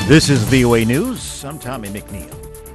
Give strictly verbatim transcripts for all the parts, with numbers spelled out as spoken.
This is V O A News. I'm Tommy McNeil.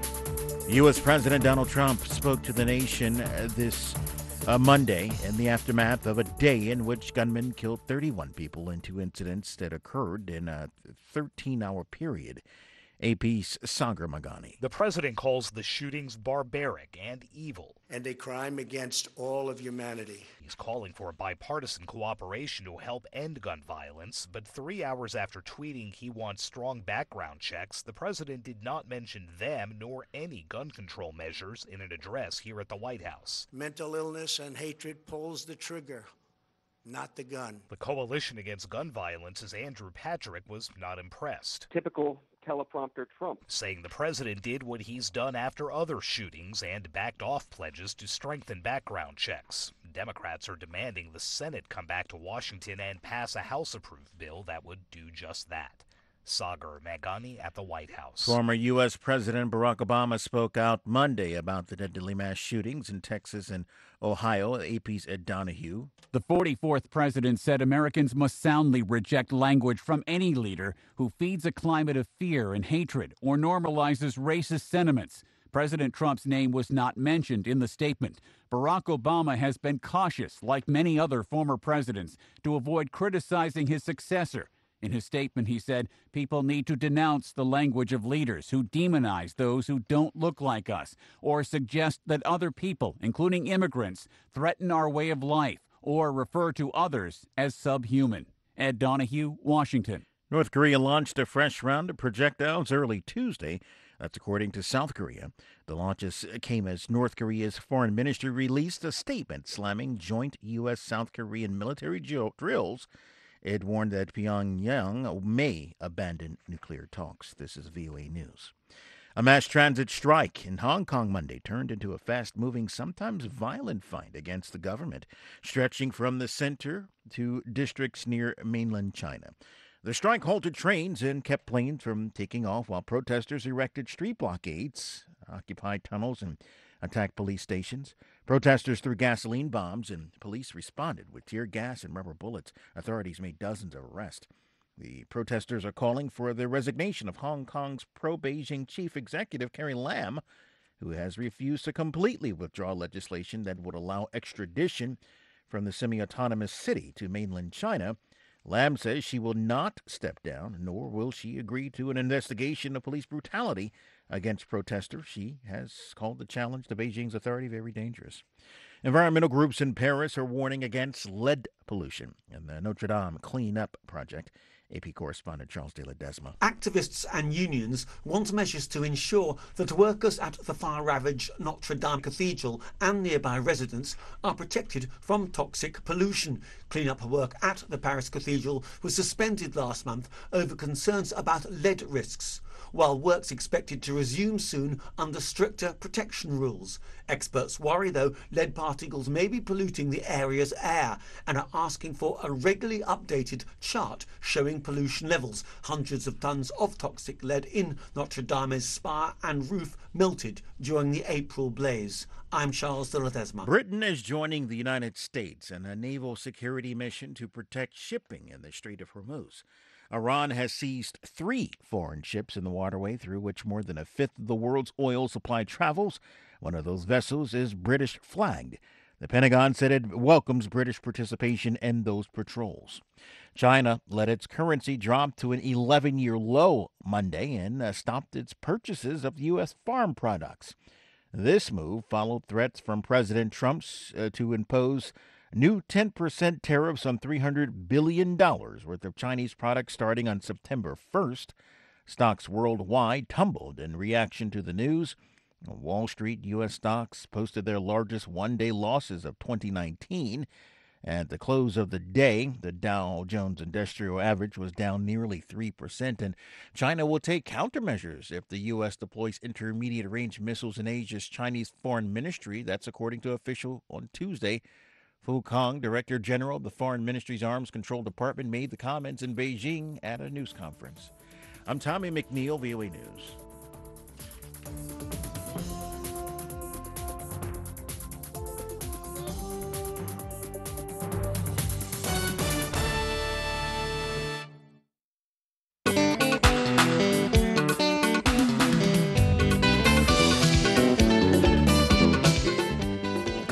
U S. President Donald Trump spoke to the nation this uh, Monday in the aftermath of a day in which gunmen killed thirty-one people in two incidents that occurred in a thirteen-hour period. A P's Sagar Magani. The president calls the shootings barbaric and evil. And a crime against all of humanity. He's calling for bipartisan cooperation to help end gun violence, but three hours after tweeting he wants strong background checks, the president did not mention them nor any gun control measures in an address here at the White House. Mental illness and hatred pulls the trigger, not the gun. The Coalition Against Gun Violence's Andrew Patrick was not impressed. Typical teleprompter Trump. Saying the president did what he's done after other shootings and backed off pledges to strengthen background checks. Democrats are demanding the Senate come back to Washington and pass a House-approved bill that would do just that. Sagar Magani at the White House. Former U S. President Barack Obama spoke out Monday about the deadly mass shootings in Texas and Ohio. A P's Ed Donahue. The forty-fourth president said Americans must soundly reject language from any leader who feeds a climate of fear and hatred or normalizes racist sentiments. President Trump's name was not mentioned in the statement. Barack Obama has been cautious, like many other former presidents, to avoid criticizing his successor. In his statement, he said, people need to denounce the language of leaders who demonize those who don't look like us or suggest that other people, including immigrants, threaten our way of life or refer to others as subhuman. Ed Donahue, Washington. North Korea launched a fresh round of projectiles early Tuesday. That's according to South Korea. The launches came as North Korea's foreign ministry released a statement slamming joint U S. South Korean military drills. It warned that Pyongyang may abandon nuclear talks. This is V O A News. A mass transit strike in Hong Kong Monday turned into a fast-moving, sometimes violent fight against the government, stretching from the center to districts near mainland China. The strike halted trains and kept planes from taking off while protesters erected street blockades, occupied tunnels, and attacked police stations. Protesters threw gasoline bombs, and police responded with tear gas and rubber bullets. Authorities made dozens of arrests. The protesters are calling for the resignation of Hong Kong's pro-Beijing chief executive, Carrie Lam, who has refused to completely withdraw legislation that would allow extradition from the semi-autonomous city to mainland China. Lam says she will not step down, nor will she agree to an investigation of police brutality against protesters. She has called the challenge to Beijing's authority very dangerous. Environmental groups in Paris are warning against lead pollution in the Notre Dame Clean-Up Project. A P correspondent Charles de Ledesma. Activists and unions want measures to ensure that workers at the fire-ravaged Notre Dame Cathedral and nearby residents are protected from toxic pollution. Clean-up work at the Paris Cathedral was suspended last month over concerns about lead risks, while work's expected to resume soon under stricter protection rules. Experts worry, though, lead particles may be polluting the area's air and are asking for a regularly updated chart showing pollution levels. Hundreds of tons of toxic lead in Notre Dame's spire and roof melted during the April blaze. I'm Charles de Ledesma. Britain is joining the United States in a naval security mission to protect shipping in the Strait of Hormuz. Iran has seized three foreign ships in the waterway through which more than a fifth of the world's oil supply travels. One of those vessels is British flagged. The Pentagon said it welcomes British participation in those patrols. China let its currency drop to an eleven-year low Monday and uh, stopped its purchases of U S farm products. This move followed threats from President Trump uh, to impose new ten percent tariffs on three hundred billion dollars worth of Chinese products starting on September first. Stocks worldwide tumbled in reaction to the news. Wall Street U S stocks posted their largest one-day losses of twenty nineteen. At the close of the day, the Dow Jones Industrial Average was down nearly three percent, and China will take countermeasures if the U S deploys intermediate-range missiles in Asia's Chinese Foreign Ministry. That's according to official on Tuesday. Fu Kong, Director General of the Foreign Ministry's Arms Control Department, made the comments in Beijing at a news conference. I'm Tommy McNeil, V O A News.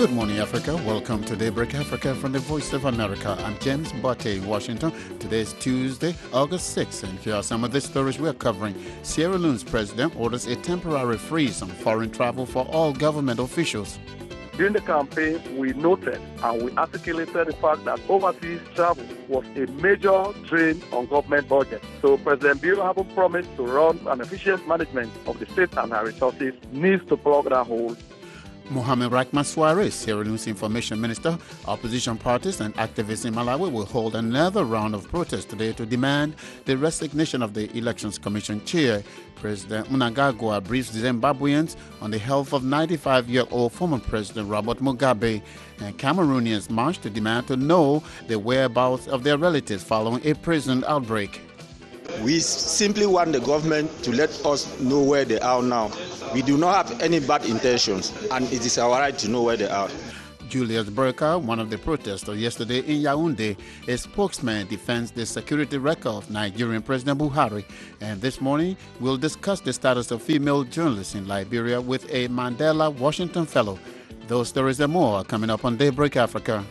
Good morning, Africa. Welcome to Daybreak Africa from the Voice of America. I'm James Botte in Washington. Today is Tuesday, August sixth, and here are some of the stories we're covering. Sierra Leone's president orders a temporary freeze on foreign travel for all government officials. During the campaign, we noted and we articulated the fact that overseas travel was a major drain on government budget. So President Bio, having promised to run an efficient management of the state and her resources, needs to plug that hole. Mohamed Rahman Suarez, Sierra Leone's information minister, opposition parties and activists in Malawi will hold another round of protests today to demand the resignation of the Elections Commission chair. President Mnangagwa briefs Zimbabweans on the health of ninety-five-year-old former President Robert Mugabe. And Cameroonians march to demand to know the whereabouts of their relatives following a prison outbreak. We simply want the government to let us know where they are now. We do not have any bad intentions, and it is our right to know where they are. Julius Burka, one of the protesters yesterday in Yaoundé, a spokesman defends the security record of Nigerian President Buhari. And this morning, we'll discuss the status of female journalists in Liberia with a Mandela Washington Fellow. Those stories and more are coming up on Daybreak Africa.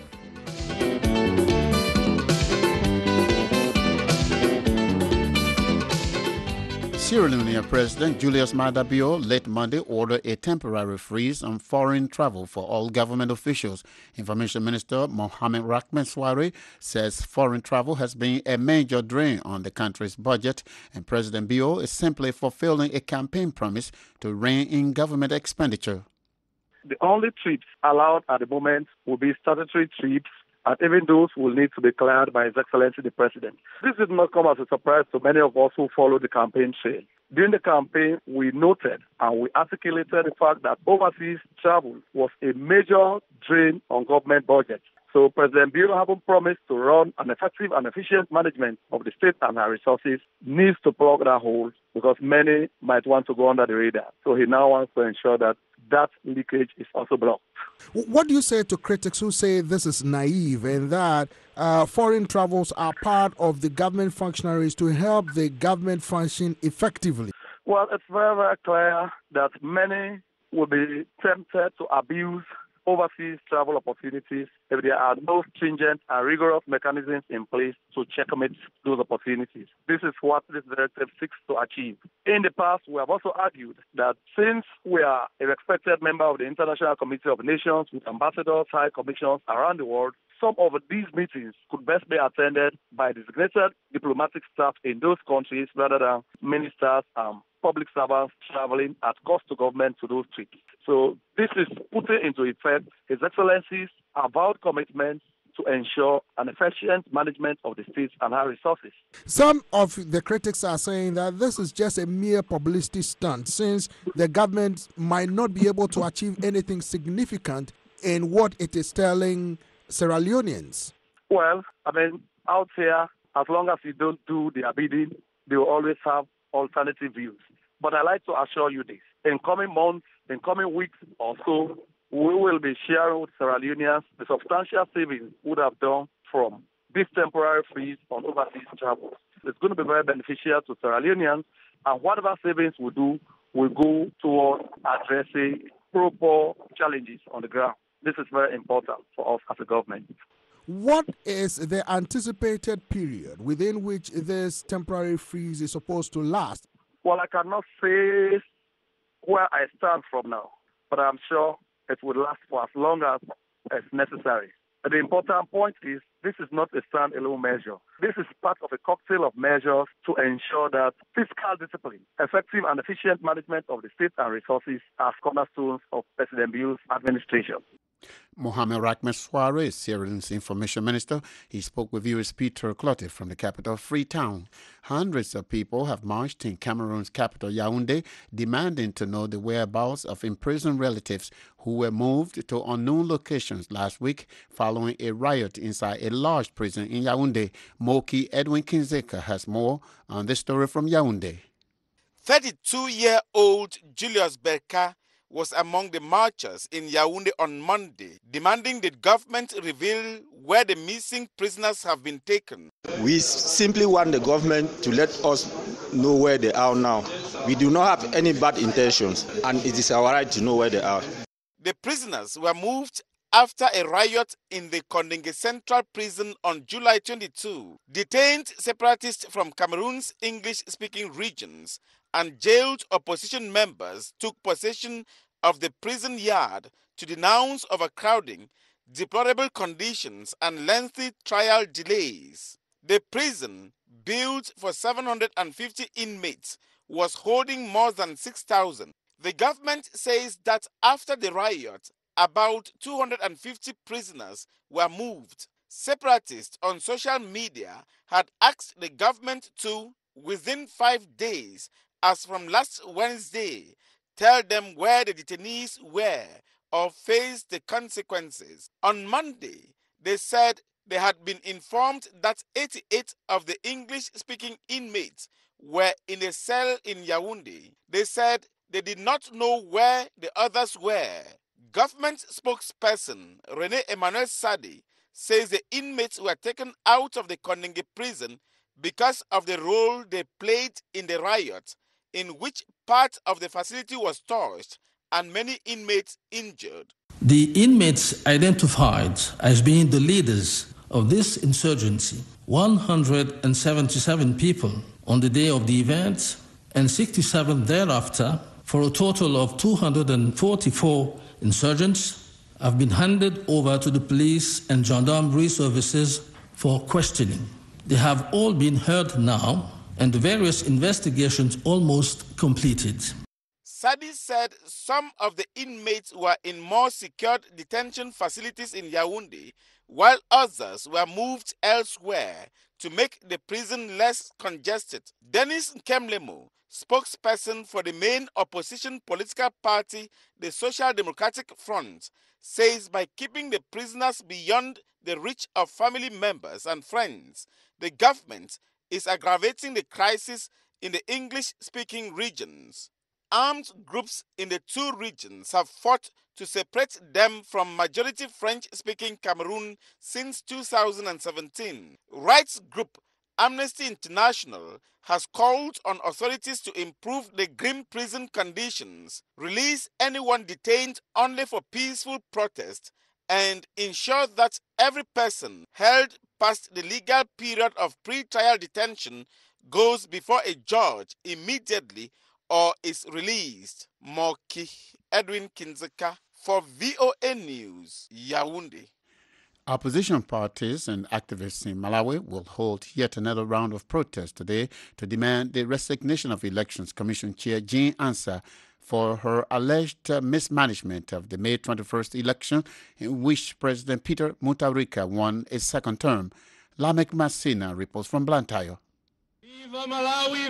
Sierra Leone President Julius Maada Bio late Monday ordered a temporary freeze on foreign travel for all government officials. Information Minister Mohamed Rahman Suarez says foreign travel has been a major drain on the country's budget, and President Bio is simply fulfilling a campaign promise to rein in government expenditure. The only trips allowed at the moment will be statutory trips, and even those will need to be cleared by His Excellency the President. This did not come as a surprise to many of us who followed the campaign trail. During the campaign, we noted and we articulated the fact that overseas travel was a major drain on government budget. So President Bio, having promised to run an effective and efficient management of the state and her resources, needs to plug that hole because many might want to go under the radar. So he now wants to ensure that that leakage is also blocked. What do you say to critics who say this is naive and that uh, foreign travels are part of the government functionaries to help the government function effectively? Well, it's very, very clear that many will be tempted to abuse overseas travel opportunities if there are no stringent and rigorous mechanisms in place to checkmate those opportunities. This is what this directive seeks to achieve. In the past, we have also argued that since we are a respected member of the International Committee of Nations with ambassadors, high commissioners around the world, some of these meetings could best be attended by designated diplomatic staff in those countries rather than ministers and public servants traveling at cost to government to those trips. So this is putting into effect His Excellency's avowed commitment to ensure an efficient management of the state and her resources. Some of the critics are saying that this is just a mere publicity stunt since the government might not be able to achieve anything significant in what it is telling Sierra Leoneans. Well, I mean, out here, as long as you don't do their bidding, they will always have alternative views. But I'd like to assure you this. In coming months, in coming weeks or so, we will be sharing with Sierra Leoneans the substantial savings we would have done from this temporary freeze on overseas travel. It's going to be very beneficial to Sierra Leoneans, and whatever savings we do will go towards addressing proper challenges on the ground. This is very important for us as a government. What is the anticipated period within which this temporary freeze is supposed to last? Well, I cannot say where I stand from now, but I'm sure it will last for as long as is necessary. The important point is this is not a standalone measure. This is part of a cocktail of measures to ensure that fiscal discipline, effective and efficient management of the state and resources are cornerstones of President Bio's administration. Mohamed Rahman Suarez, Sierra Leone's information minister, he spoke with U S Peter Clottey from the capital, Freetown. Hundreds of people have marched in Cameroon's capital, Yaoundé, demanding to know the whereabouts of imprisoned relatives who were moved to unknown locations last week following a riot inside a large prison in Yaoundé. Moki Edwin Kinzeka has more on this story from Yaoundé. thirty-two-year-old Julius Berka was among the marchers in Yaoundé on Monday, demanding the government reveal where the missing prisoners have been taken. We simply want the government to let us know where they are now. We do not have any bad intentions, and it is our right to know where they are. The prisoners were moved after a riot in the Kondenge Central Prison on July twenty-second. Detained separatists from Cameroon's English-speaking regions and jailed opposition members took possession of the prison yard to denounce overcrowding, deplorable conditions, and lengthy trial delays. The prison, built for seven hundred fifty inmates, was holding more than six thousand. The government says that after the riot, about two hundred fifty prisoners were moved. Separatists on social media had asked the government to, within five days, as from last Wednesday, tell them where the detainees were or face the consequences. On Monday, they said they had been informed that eighty-eight of the English-speaking inmates were in a cell in Yaoundé. They said they did not know where the others were. Government spokesperson René Emmanuel Sadi says the inmates were taken out of the Kondenge prison because of the role they played in the riot, in which part of the facility was torched and many inmates injured. The inmates identified as being the leaders of this insurgency, one hundred seventy-seven people on the day of the event and sixty-seven thereafter, for a total of two hundred forty-four insurgents, have been handed over to the police and gendarmerie services for questioning. They have all been heard now, and the various investigations almost completed. Sadi said some of the inmates were in more secured detention facilities in Yaoundé, while others were moved elsewhere to make the prison less congested. Dennis Nkemlemo, spokesperson for the main opposition political party, the Social Democratic Front, says by keeping the prisoners beyond the reach of family members and friends, the government is aggravating the crisis in the English-speaking regions. Armed groups in the two regions have fought to separate them from majority French-speaking Cameroon since two thousand seventeen. Rights group Amnesty International has called on authorities to improve the grim prison conditions, release anyone detained only for peaceful protest, and ensure that every person held past the legal period of pre-trial detention goes before a judge immediately or is released. Moki Edwin Kinzeka for V O A News, Yaoundé. Opposition parties and activists in Malawi will hold yet another round of protests today to demand the resignation of Elections Commission Chair Jean Ansah for her alleged uh, mismanagement of the May twenty-first election in which President Peter Mutharika won a second term. Lamek Masina reports from Blantyre. Viva Malawi,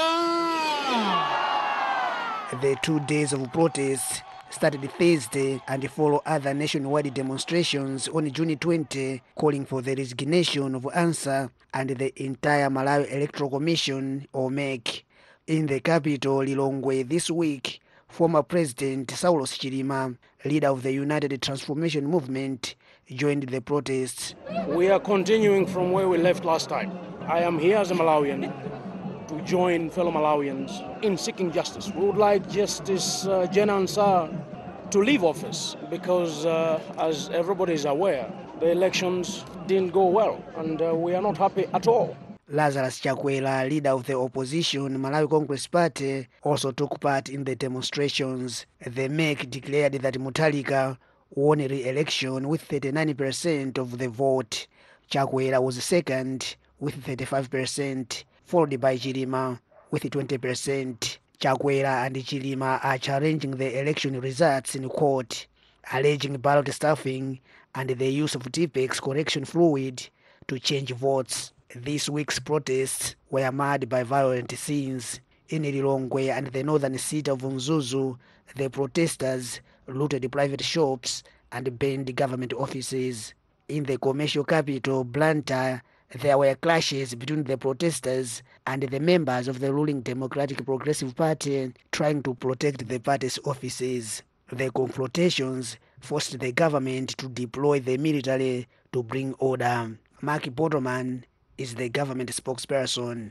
viva! The two days of protests started Thursday and follow other nationwide demonstrations on June twentieth, calling for the resignation of Ansah and the entire Malawi Electoral Commission, or M E C. In the capital, Lilongwe, this week, former President Saulos Chilima, leader of the United Transformation Movement, joined the protests. We are continuing from where we left last time. I am here as a Malawian to join fellow Malawians in seeking justice. We would like Justice uh, Jean Ansah to leave office because, uh, as everybody is aware, the elections didn't go well and uh, we are not happy at all. Lazarus Chakwera, leader of the opposition Malawi Congress Party, also took part in the demonstrations. The M E C declared that Mutharika won a re-election with thirty-nine percent of the vote. Chakwera was second with thirty-five percent, followed by Chilima with twenty percent. Chakwera and Chilima are challenging the election results in court, alleging ballot stuffing and the use of T-P E X correction fluid to change votes. This week's protests were marred by violent scenes. In Lilongwe and the northern city of Mzuzu, the protesters looted private shops and burned government offices. In the commercial capital, Blantyre, there were clashes between the protesters and the members of the ruling Democratic Progressive Party trying to protect the party's offices. The confrontations forced the government to deploy the military to bring order. Mark Bottleman is the government spokesperson. It's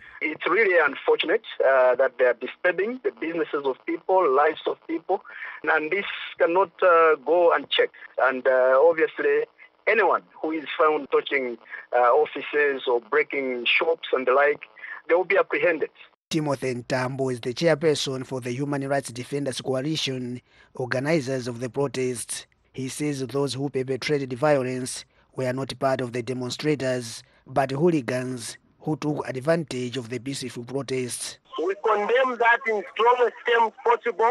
really unfortunate uh, that they are disturbing the businesses of people, lives of people, and this cannot uh, go unchecked. And uh, obviously, anyone who is found touching uh, offices or breaking shops and the like, they will be apprehended. Timothy Ntambo is the chairperson for the Human Rights Defenders Coalition, organizers of the protests. He says those who perpetrated violence were not part of the demonstrators, but hooligans who took advantage of the peaceful protests. We condemn that in strongest terms possible,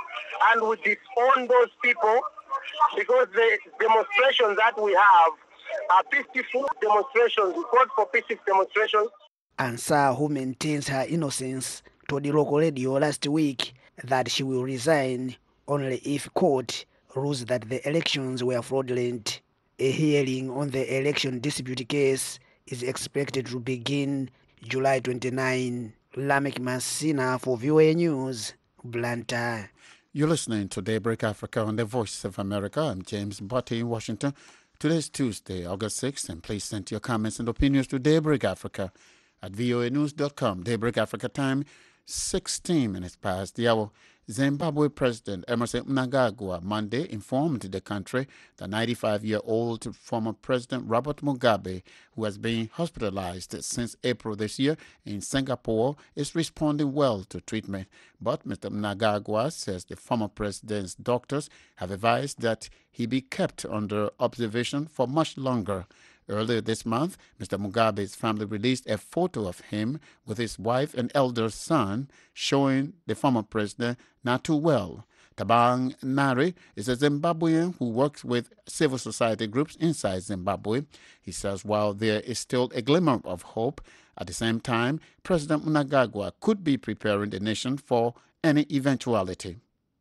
and we disown those people because the demonstrations that we have are peaceful demonstrations. We called for peaceful demonstrations. Ansar, who maintains her innocence, told the local radio last week that she will resign only if court rules that the elections were fraudulent. A hearing on the election dispute case is expected to begin July twenty-ninth. Lamek Masina for V O A News, Blantyre. You're listening to Daybreak Africa on the Voice of America. I'm James Botte in Washington. Today's Tuesday, August sixth, and please send your comments and opinions to Daybreak Africa at voa news dot com. Daybreak Africa time, sixteen minutes past the hour. Zimbabwe President Emmerson Mnangagwa Monday informed the country that ninety-five-year-old former President Robert Mugabe, who has been hospitalized since April this year in Singapore, is responding well to treatment. But Mister Mnangagwa says the former president's doctors have advised that he be kept under observation for much longer. Earlier this month, Mister Mugabe's family released a photo of him with his wife and elder son, showing the former president not too well. Tabang Nari is a Zimbabwean who works with civil society groups inside Zimbabwe. He says while there is still a glimmer of hope, at the same time, President Mnangagwa could be preparing the nation for any eventuality.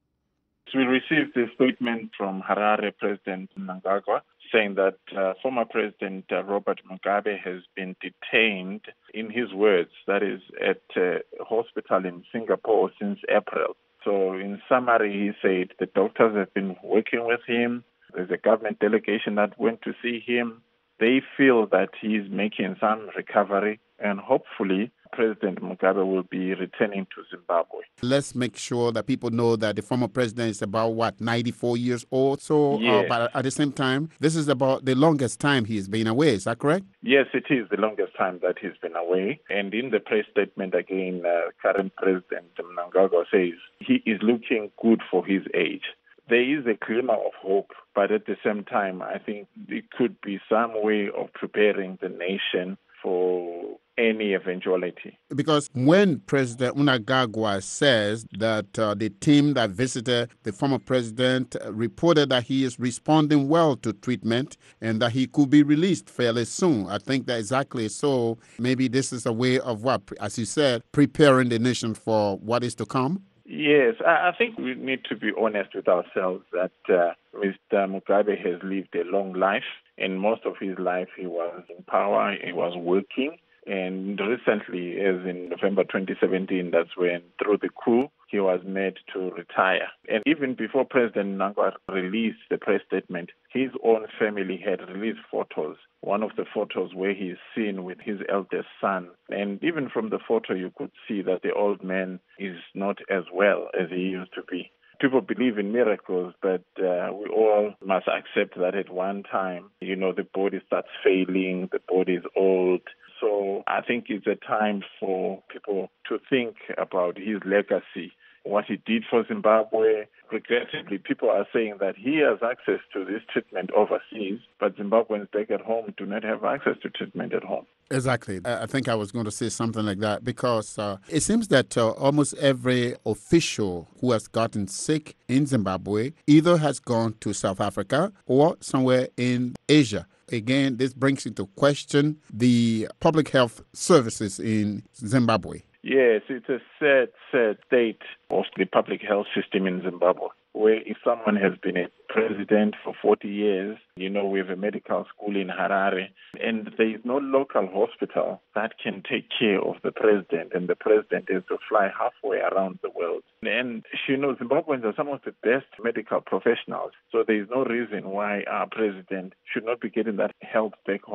We received a statement from Harare President Mnangagwa saying that uh, former President uh, Robert Mugabe has been detained, in his words, that is, at a hospital in Singapore since April. So in summary, he said the doctors have been working with him. There's a government delegation that went to see him. They feel that he's making some recovery, and hopefully President Mugabe will be returning to Zimbabwe. Let's make sure that people know that the former president is about, what, ninety-four years old? So, yes. uh, but at the same time, this is about the longest time he's been away. Is that correct? Yes, it is the longest time that he's been away. And in the press statement again, uh, current President Mnangagwa says he is looking good for his age. There is a glimmer of hope, but at the same time, I think it could be some way of preparing the nation for any eventuality. Because when President Mnangagwa says that uh, the team that visited the former president reported that he is responding well to treatment and that he could be released fairly soon, I think that exactly so. Maybe this is a way of what, as you said, preparing the nation for what is to come. Yes, I think we need to be honest with ourselves that uh, Mister Mugabe has lived a long life, and most of his life he was in power, he was working. And recently, as in November twenty seventeen, that's when, through the coup, he was made to retire. And even before President Mnangagwa released the press statement, his own family had released photos. One of the photos where he is seen with his eldest son. And even from the photo, you could see that the old man is not as well as he used to be. People believe in miracles, but uh, we all must accept that at one time, you know, the body starts failing, the body is old. So I think it's a time for people to think about his legacy, what he did for Zimbabwe. Regrettably, people are saying that he has access to this treatment overseas, but Zimbabweans back at home do not have access to treatment at home. Exactly. I think I was going to say something like that because uh, it seems that uh, almost every official who has gotten sick in Zimbabwe either has gone to South Africa or somewhere in Asia. Again, this brings into question the public health services in Zimbabwe. Yes, it's a sad, sad state of the public health system in Zimbabwe, where if someone has been a president for forty years, you know, we have a medical school in Harare, and there is no local hospital that can take care of the president, and the president has to fly halfway around the world. And, you know, Zimbabweans are some of the best medical professionals, so there is no reason why our president should not be getting that help back home.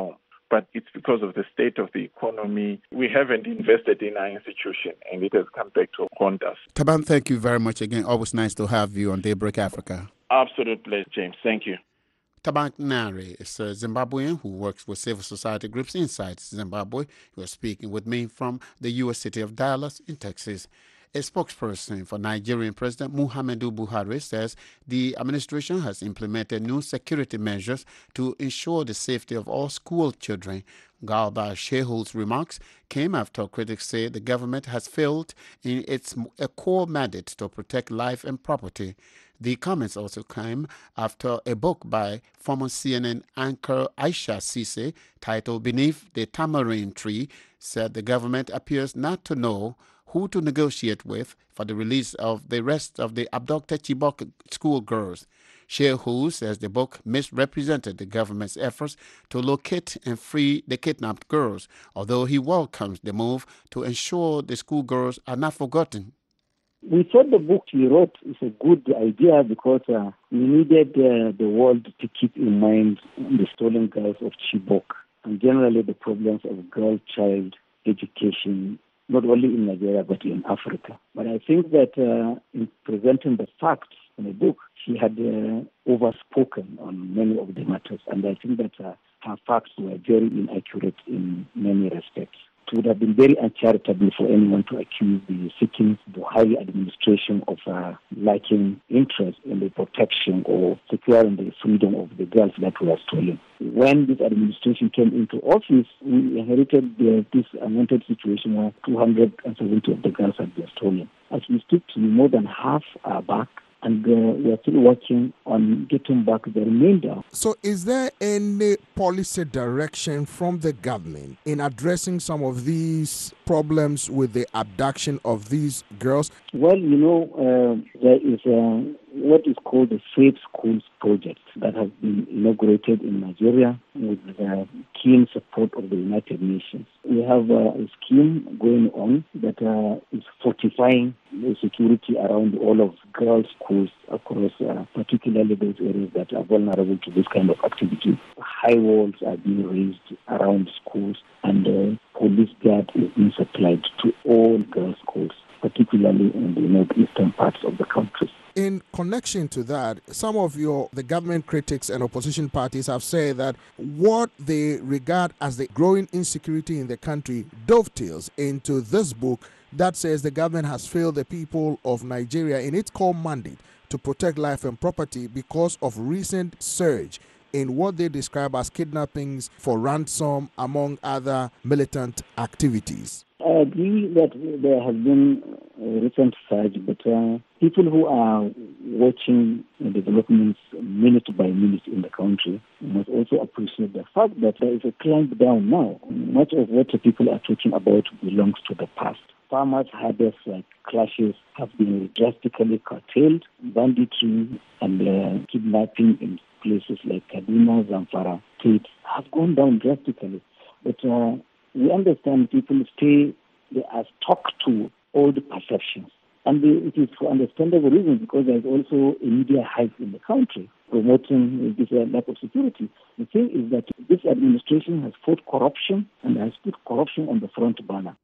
but it's because of the state of the economy. We haven't invested in our institution, and it has come back to haunt us. Taban, thank you very much again. Always nice to have you on Daybreak Africa. Absolute pleasure, James. Thank you. Taban Nari is a Zimbabwean who works with civil society groups inside Zimbabwe. He was speaking with me from the U S city of Dallas in Texas. A spokesperson for Nigerian President Muhammadu Buhari says the administration has implemented new security measures to ensure the safety of all school children. Garba Shehu's remarks came after critics say the government has failed in its a core mandate to protect life and property. The comments also came after a book by former C N N anchor Aisha Sise titled Beneath the Tamarind Tree said the government appears not to know who to negotiate with for the release of the rest of the abducted Chibok schoolgirls. Shehu says the book misrepresented the government's efforts to locate and free the kidnapped girls, although he welcomes the move to ensure the schoolgirls are not forgotten. We thought the book he wrote is a good idea because uh, we needed uh, the world to keep in mind the stolen girls of Chibok and generally the problems of girl-child education, not only in Nigeria but in Africa. But I think that uh, in presenting the facts in the book, she had uh, overspoken on many of the matters, and I think that uh, her facts were very inaccurate in many respects. It would have been very uncharitable for anyone to accuse the sitting Buhari administration of uh, lacking interest in the protection or securing the freedom of the girls that were stolen. When this administration came into office, we inherited the, this unwanted situation where two hundred seventy of the girls had been stolen. As we speak to you, more than half are back, and uh, we are still working on getting back the remainder. So is there any policy direction from the government in addressing some of these problems with the abduction of these girls? Well, you know, uh, there is uh, what is called the Safe Schools Project that has been inaugurated in Nigeria with the keen support of the United Nations. We have uh, a scheme going on that uh, is fortifying the security around all of girls' schools across, uh, particularly those areas that are vulnerable to this kind of activity. High walls are being raised around schools, and uh, police guard is being supplied to all girls' schools, particularly in the northeastern parts of the country. In connection to that, some of your the government critics and opposition parties have said that what they regard as the growing insecurity in the country dovetails into this book that says the government has failed the people of Nigeria in its core mandate to protect life and property because of recent surge in what they describe as kidnappings for ransom, among other militant activities. I agree that there has been a recent surge, but uh, people who are watching the developments minute by minute in the country must also appreciate the fact that there is a climb down now. Much of what the people are talking about belongs to the past. Farmers' harvests like clashes have been drastically curtailed. Banditry and uh, kidnapping in places like Kaduna, Zamfara states have gone down drastically. But uh, we understand people stay, they are stuck to old perceptions. And they, it is for understandable reasons because there is also a media hype in the country promoting this uh, lack of security. The thing is that this administration has fought corruption and has put corruption on the front burner.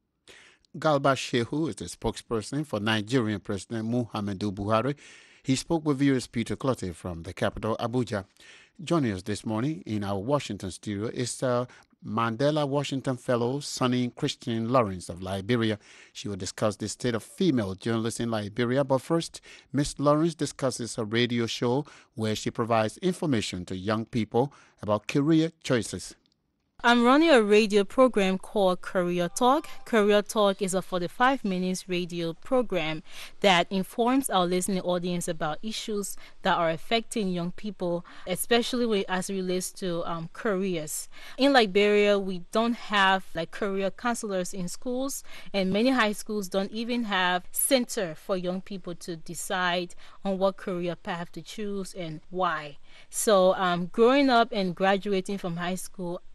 Garba Shehu is the spokesperson for Nigerian President Muhammadu Buhari. He spoke with viewers Peter Clotte from the capital, Abuja. Joining us this morning in our Washington studio is uh, Mandela Washington Fellow Sonny Christian Lawrence of Liberia. She will discuss the state of female journalists in Liberia. But first, Miz Lawrence discusses her radio show where she provides information to young people about career choices. I'm running a radio program called Career Talk. Career Talk is a forty-five minutes radio program that informs our listening audience about issues that are affecting young people, especially when, as it relates to um, careers. In Liberia, we don't have like career counselors in schools, and many high schools don't even have center for young people to decide on what career path to choose and why. So um, growing up and graduating from high school,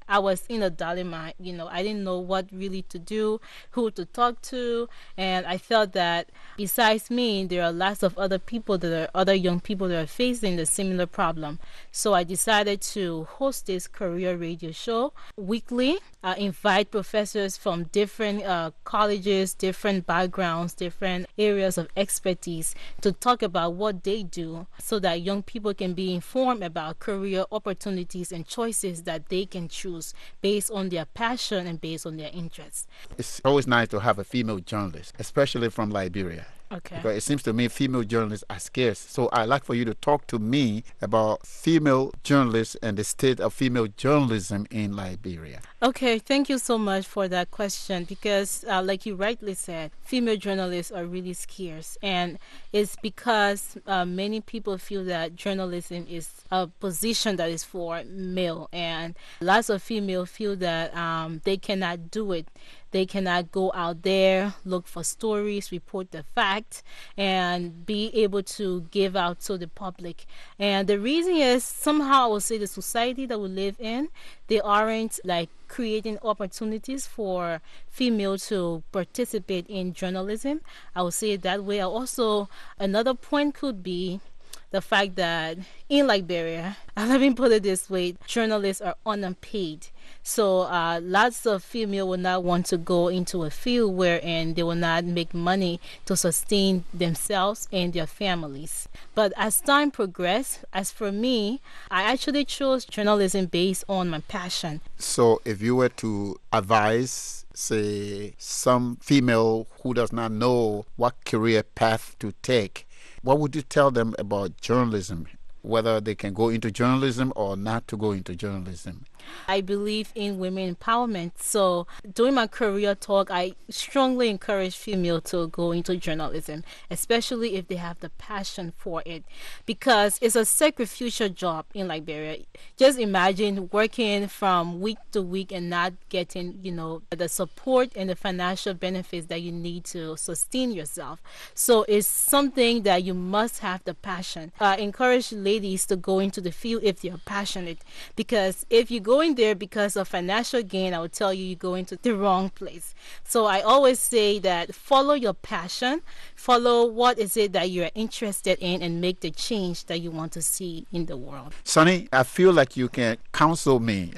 I was in a dilemma. You know, I didn't know what really to do, who to talk to, and I felt that besides me, there are lots of other people that are other young people that are facing the similar problem. So I decided to host this career radio show weekly. Uh, invite professors from different uh, colleges, different backgrounds, different areas of expertise to talk about what they do so that young people can be informed about career opportunities and choices that they can choose based on their passion and based on their interests. It's always nice to have a female journalist, especially from Liberia. Okay. Because it seems to me female journalists are scarce. So I'd like for you to talk to me about female journalists and the state of female journalism in Liberia. Okay, thank you so much for that question because, uh, like you rightly said, female journalists are really scarce. And it's because uh, many people feel that journalism is a position that is for male. And lots of female feel that um, they cannot do it. They cannot go out there, look for stories, report the facts, and be able to give out to the public. And the reason is somehow I would say the society that we live in, they aren't like creating opportunities for female to participate in journalism. I would say it that way. Also, another point could be the fact that in Liberia, let me put it this way, journalists are unpaid. So uh, lots of female will not want to go into a field wherein they will not make money to sustain themselves and their families. But as time progressed, as for me, I actually chose journalism based on my passion. So if you were to advise, say, some female who does not know what career path to take, what would you tell them about journalism, whether they can go into journalism or not to go into journalism? I believe in women empowerment. So during my career talk, I strongly encourage female to go into journalism, especially if they have the passion for it, because it's a sacrificial job in Liberia. Just imagine working from week to week and not getting, you know, the support and the financial benefits that you need to sustain yourself. So it's something that you must have the passion. I encourage ladies to go into the field if they're passionate, because if you go in there because of financial gain, I would tell you you go into the wrong place. So I always say that follow your passion, follow what is it that you're interested in, and make the change that you want to see in the world. Sonny, I feel like you can counsel me.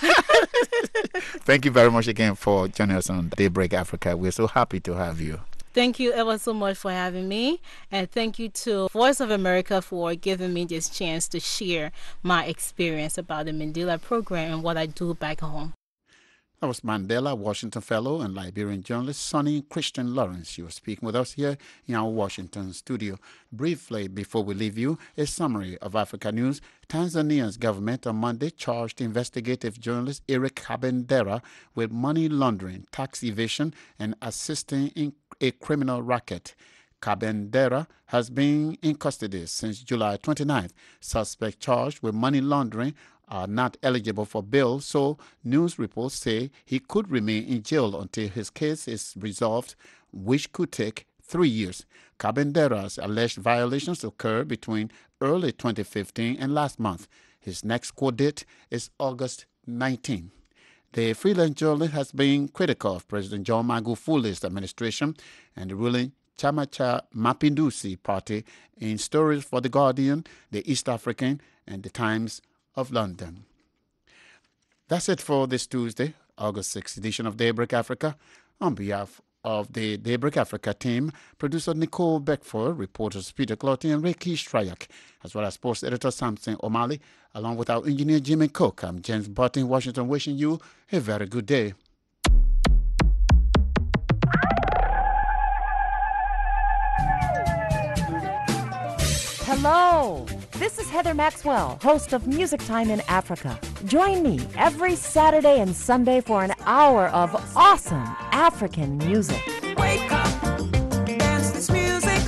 Thank you very much again for joining us on Daybreak Africa. We're so happy to have you. Thank you ever so much for having me, and thank you to Voice of America for giving me this chance to share my experience about the Mandela Program and what I do back home. That was Mandela Washington Fellow and Liberian journalist Sonny Christian Lawrence. She was speaking with us here in our Washington studio. Briefly, before we leave you, a summary of Africa news. Tanzania's government on Monday charged investigative journalist Eric Kabendera with money laundering, tax evasion, and assisting in a criminal racket. Kabendera has been in custody since July twenty-ninth. Suspects charged with money laundering are not eligible for bail, so news reports say he could remain in jail until his case is resolved, which could take three years. Kabendera's alleged violations occurred between early twenty fifteen and last month. His next court date is August nineteenth. The freelance journalist has been critical of President John Magufuli's administration and the ruling Chama cha Mapinduzi party in stories for The Guardian, The East African, and The Times of London. That's it for this Tuesday, August sixth edition of Daybreak Africa. On behalf of the Daybreak Africa team, producer Nicole Beckford, reporters Peter Clotty and Ricky Strayak, as well as sports editor Samson O'Malley, along with our engineer Jimmy Cook. I'm James Button in Washington, wishing you a very good day. Hello, this is Heather Maxwell, host of Music Time in Africa. Join me every Saturday and Sunday for an hour of awesome African music. Wake up, dance this music.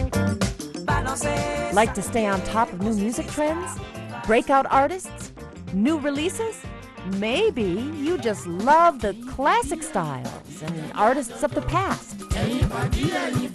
Like to stay on top of new music trends? Breakout artists? New releases? Maybe you just love the classic styles and artists of the past.